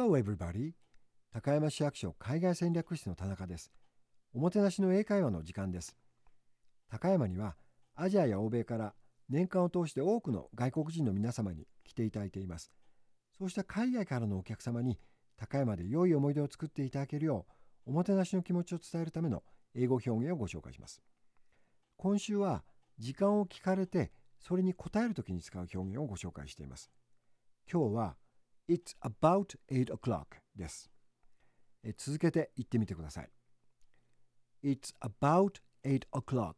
Hello everybody! 高山市役所海外戦略室の田中です。おもてなしの英会話の時間です。高山にはアジアや欧米から年間を通して多くの外国人の皆様に来ていただいています。そうした海外からのお客様に高山で良い思い出を作っていただけるようおもてなしの気持ちを伝えるための英語表現をご紹介します。今週は時間を聞かれてそれに答えるときに使う表現をご紹介しています。今日はIt's about 8 o'clock です。続けて言ってみてください。It's about 8 o'clock.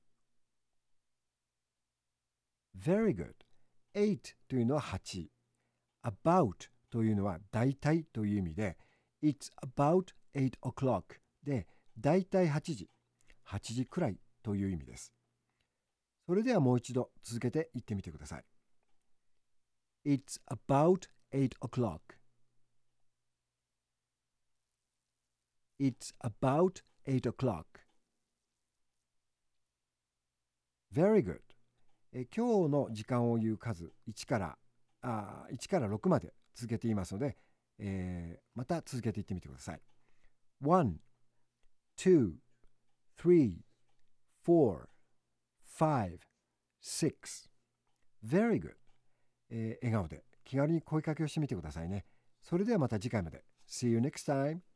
Very good. 8というのは8。about というのは大体という意味で It's about 8 o'clock で大体8時、8時くらいという意味です。それではもう一度続けて言ってみてください。It's about 8 o'clock.It's about 8 o'clock. Very good. 今日の時間を言う数1から6まで続けていますので、また続けていってみてください。1, 2, 3, 4, 5, 6. Very good. 笑顔で気軽に声かけをしてみてくださいね。それではまた次回まで。See you next time.